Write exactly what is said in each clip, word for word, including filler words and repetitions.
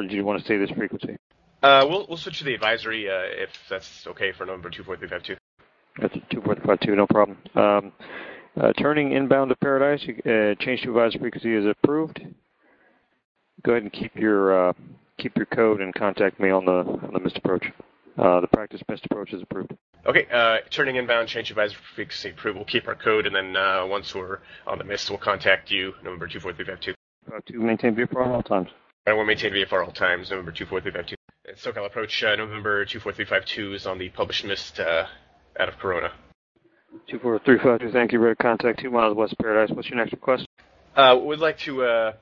or do you want to stay this frequency? Uh, we'll we'll switch to the advisory uh, if that's okay for November two four three five two. That's two four three five two, no problem. Um, uh, turning inbound to Paradise, uh, change to advisory frequency is approved. Go ahead and keep your uh, keep your code and contact me on the on the missed approach. Uh, the practice missed approach is approved. Okay, uh, turning inbound, change to advisory frequency approved. We'll keep our code, and then uh, once we're on the mist, we'll contact you, November two four three five two. Uh, to maintain V F R at all times. And we'll maintain V F R all times, November two four three five two. And SoCal approach, uh, November two four three five two is on the published mist uh, out of Corona. two four three five two, thank you. Ready to contact two miles west of Paradise. What's your next request? Uh, we'd like to uh,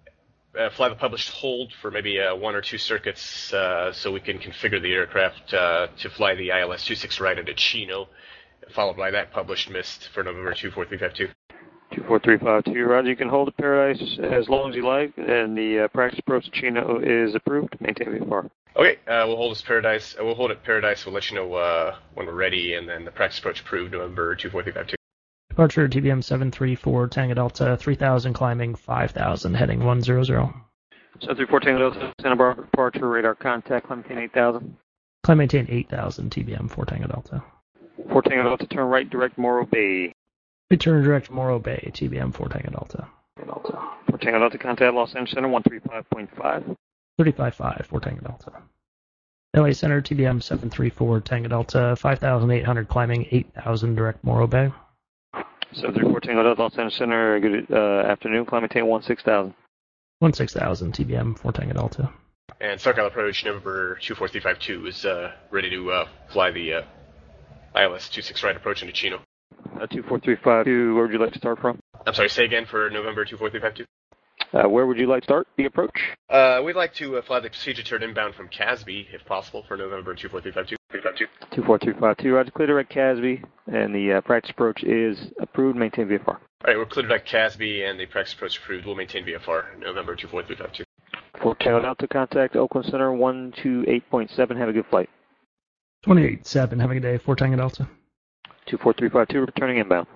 uh, fly the published hold for maybe uh, one or two circuits uh, so we can configure the aircraft uh, to fly the I L S twenty-six right into Chino, followed by that published mist for November two four three five two. two four three five two, Roger. You can hold at Paradise as long as you like, and the uh, practice approach to Chino is approved. Maintain V F R. Okay, uh, we'll hold this Paradise. Uh, we'll hold at Paradise. We'll let you know uh, when we're ready, and then the practice approach approved, November two four three five two. Departure T B M seven three four, Tango Delta, three thousand, climbing five thousand, heading one zero zero. seven three four Tango Delta, Santa Barbara departure, radar contact, climb maintain eight thousand. Climb maintain eight thousand, T B M four Tango Delta. four Tango Delta, turn right, direct Morro Bay. Return direct Morro Bay, T B M four Tango Delta. Delta. four Tango Delta, contact Los Angeles Center, one three five point five. thirty-five five, four Tango Delta. L A Center, T B M seven three four, Tango Delta, five thousand eight hundred, climbing eight thousand, direct Morro Bay. seven three four Tango Delta, Los Angeles Center, good uh, afternoon, climb maintain one six thousand. one six thousand, T B M four Tango Delta. And SoCal approach, November two four three five two is uh, ready to uh, fly the uh, I L S twenty-six right approach into Chino. Uh, two four three five two, where would you like to start from? I'm sorry, say again for November two four three five two. Uh, where would you like to start the approach? Uh, we'd like to uh, fly the procedure turn inbound from Casby, if possible, for November two four three five two. two four three five two, Roger, clear direct Casby, and the uh, practice approach is approved, maintain V F R. All right, we're cleared direct Casby, and the practice approach approved. We'll maintain V F R, November two four three five two. four Tango Delta, contact Oakland Center, one two eight point seven, have a good flight. twenty-eight seven, have a good day, four Tango Delta. two four three five two, returning inbound.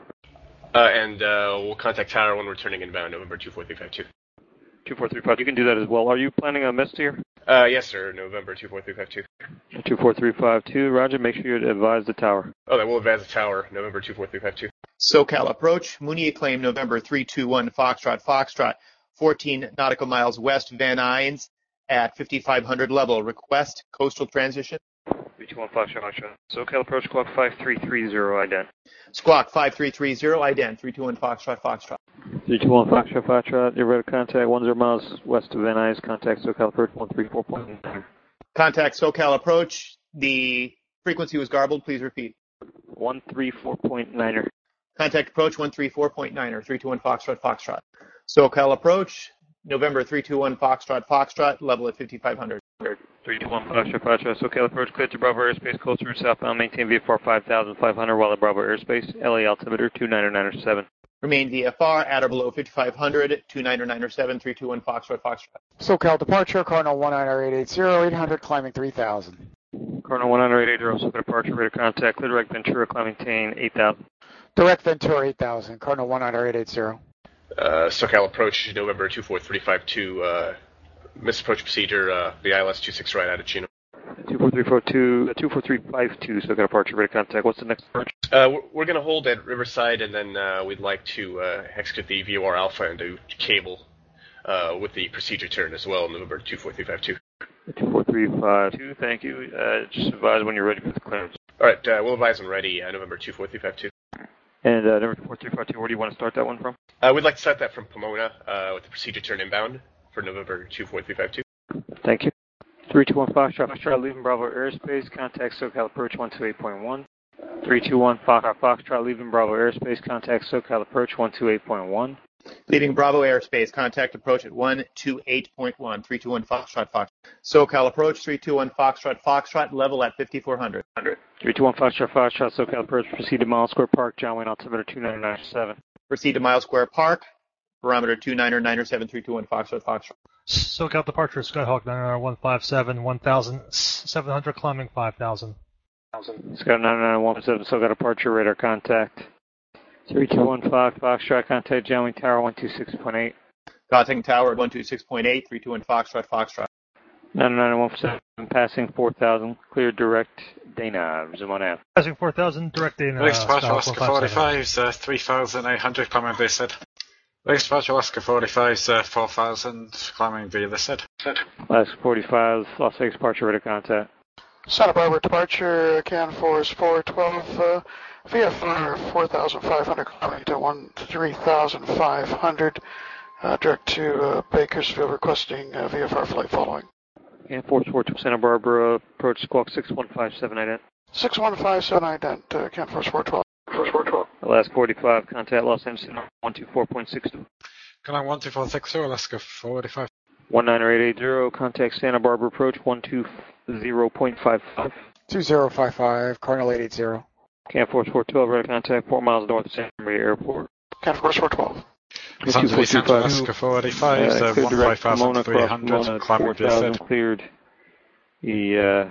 Uh, and uh, we'll contact Tower when returning inbound, November two four three five two. two four three five, you can do that as well. Are you planning a mist here? Uh, yes, sir, November two four three five two. two four three five two, Roger, make sure you advise the tower. Oh, that will advise the tower, November two four three five two. SoCal approach, Mooney claim November three two one Foxtrot, Foxtrot, fourteen nautical miles west Van Nuys at fifty-five hundred level. Request coastal transition. three two one Foxtrot, Foxtrot. SoCal approach, squawk five three three zero, ident. Squawk five three three zero, ident, three two one Foxtrot, Foxtrot. three two one Foxtrot, Foxtrot, you're ready to contact one zero miles west of Van Nuys, contact SoCal approach one three four point nine. Contact SoCal approach, the frequency was garbled, please repeat. one three four point nine. Contact approach one three four point nine, three two one Foxtrot, Foxtrot. SoCal approach, November three two one Foxtrot, Foxtrot, level at fifty-five hundred. three two one Foxtrot, Foxtrot, SoCal approach, clear to Bravo airspace, closer to southbound, maintain V F R five thousand five hundred while at Bravo airspace, L A altimeter two nine nine seven. Remain V F R at or below fifty-five hundred, two nine nine seven, three two one Foxtrot, Foxtrot. SoCal departure, Cardinal one nine eight eight zero, eight hundred, climbing three thousand. Cardinal one nine eight eight zero, SoCal departure, radar contact, clear direct Ventura, climb maintain eight thousand. Direct Ventura eight thousand, Cardinal one nine eight eight zero. Uh, SoCal approach, November two four three five two, uh, missed approach procedure, uh, the I L S twenty-six right out of Chino. two four three four two, two four three five two, SoCal departure, radar contact. What's the next approach? Uh, we're, we're going to hold at Riverside, and then uh, we'd like to uh, execute the V O R Alpha and do cable uh, with the procedure turn as well, November two four three five two. two four three five two, thank you. Uh, just advise when you're ready for the clearance. All right, uh, we'll advise when ready, uh, November two four three five two. And uh, number two four three five two, where do you want to start that one from? Uh, we'd like to start that from Pomona uh, with the procedure turn inbound for November two four three five two. Thank you. three two one Foxtrot, Foxtrot, leaving Bravo airspace, contact SoCal approach one two eight point one. three two one Foxtrot, Foxtrot, leaving Bravo airspace, contact SoCal approach one two eight point one. Leaving Bravo airspace, contact approach at one two eight point one, three two one Foxtrot, Foxtrot. SoCal approach, three two one Foxtrot, Foxtrot, level at fifty-four hundred. three two one Foxtrot, Foxtrot, SoCal approach, proceed to Miles Square Park, John Wayne altimeter two nine nine seven. Proceed to Miles Square Park, barometer two nine nine seven, three two one Foxtrot, Foxtrot. SoCal departure, Skyhawk nine nine one five seven, one thousand seven hundred, climbing five thousand. Sky nine nine one seven, SoCal departure, radar contact. three two one Fox, Foxtrot, contact John Wayne Tower one two six point eight. Contacting Tower at one two six point eight, three two one Foxtrot, Foxtrot. nine nine one seven, passing four thousand, clear direct Dana, zoom on out. Passing four thousand, direct Dana. Race Departure Skyhawk Oscar one five seven. forty-fives, uh, three thousand eight hundred, climbing V said. Race Departure Oscar forty-fives, uh, four thousand, climbing V this said. Alaska forty-five, Las Vegas departure, ready to contact. Santa Barbara departure, can force four twelve, uh, V F R four thousand five hundred, climbing to one three thousand five hundred, uh, direct to uh, Bakersfield, requesting uh, V F R flight following. And force four to Santa Barbara, approach squawk six one five seven ident. six one five seven ident, uh, can force four twelve. Force four twelve. Alaska forty-five, contact Los Angeles one two four point six two. Can I one two four six zero, Alaska forty-five. one nine eight eight zero, contact Santa Barbara approach one two zero point five five. two zero five five, Cardinal eight eight zero. Can force four twelve, ready to contact four miles north of Santa Maria Airport. Can force four twelve. Los Angeles Central, Alaska forty-fives, uh, cleared one direct five Pomona, thousand three hundred, Pomona, climbing V four thousand, said. cleared the uh,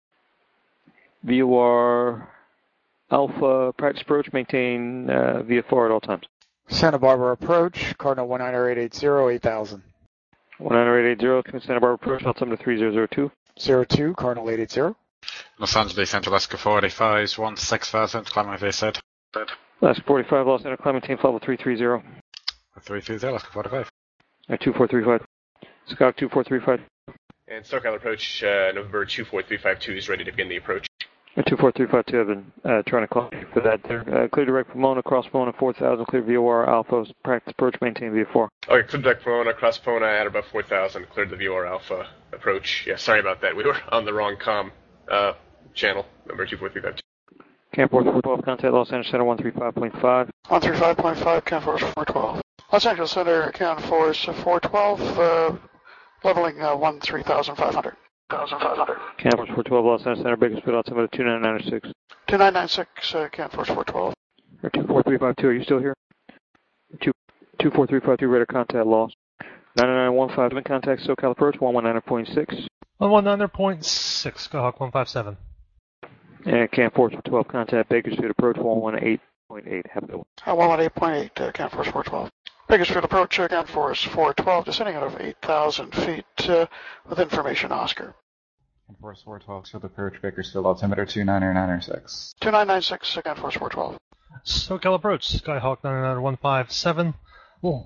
V O R Alpha practice approach, maintain uh, V F R at all times. Santa Barbara approach, Cardinal one nine eight eight zero, eight thousand. one nine eight eight zero, Santa Barbara approach, altimeter three zero zero two. zero two, Cardinal eight eight zero. Los Angeles Central, Alaska forty-fives, one six thousand, climbing V said. Alaska forty-five, Los Angeles, climb maintain level three three zero. three three zero, Alaska forty-five. Uh, two four three five. Scott two four three five. And SoCal approach, uh, November two four three five two is ready to begin the approach. Uh, two four three five two, I've been uh, trying to call you for that there. Uh, clear direct Pomona, cross Pomona four thousand, clear V O R Alpha, practice approach, maintain V F R. Okay, cleared direct Pomona, cross Pomona at about four thousand, cleared the V O R Alpha approach. Yeah, sorry about that. We were on the wrong comm uh, channel, number two four three five two. Camp four twelve, contact Los Angeles Center one three five point five. one three five point five, can force four twelve. Los Angeles Center, can force four twelve, uh, leveling uh, one three thousand five hundred. one thousand five hundred. Camp force four twelve, Los Angeles Center, Bakersfield, altimeter two nine nine six. two nine nine six, uh, can force four twelve. Or two four three five two, are you still here? two four three five two, radar contact lost. nine nine one five, in contact SoCal approach, one one nine point six. one one nine point six, Skyhawk one five seven. And Camp force twelve, contact Bakersfield approach, one one eight point eight. Have a good one. Uh, one one eight point eight, uh, can force four twelve. Bakersfield approach, uh, can force four twelve, descending out of eight thousand feet, uh, with information Oscar. Force four twelve, show the approach Bakersfield, altimeter two nine nine six. two nine nine six, uh, can force four twelve. SoCal approach, Skyhawk nine nine one five seven.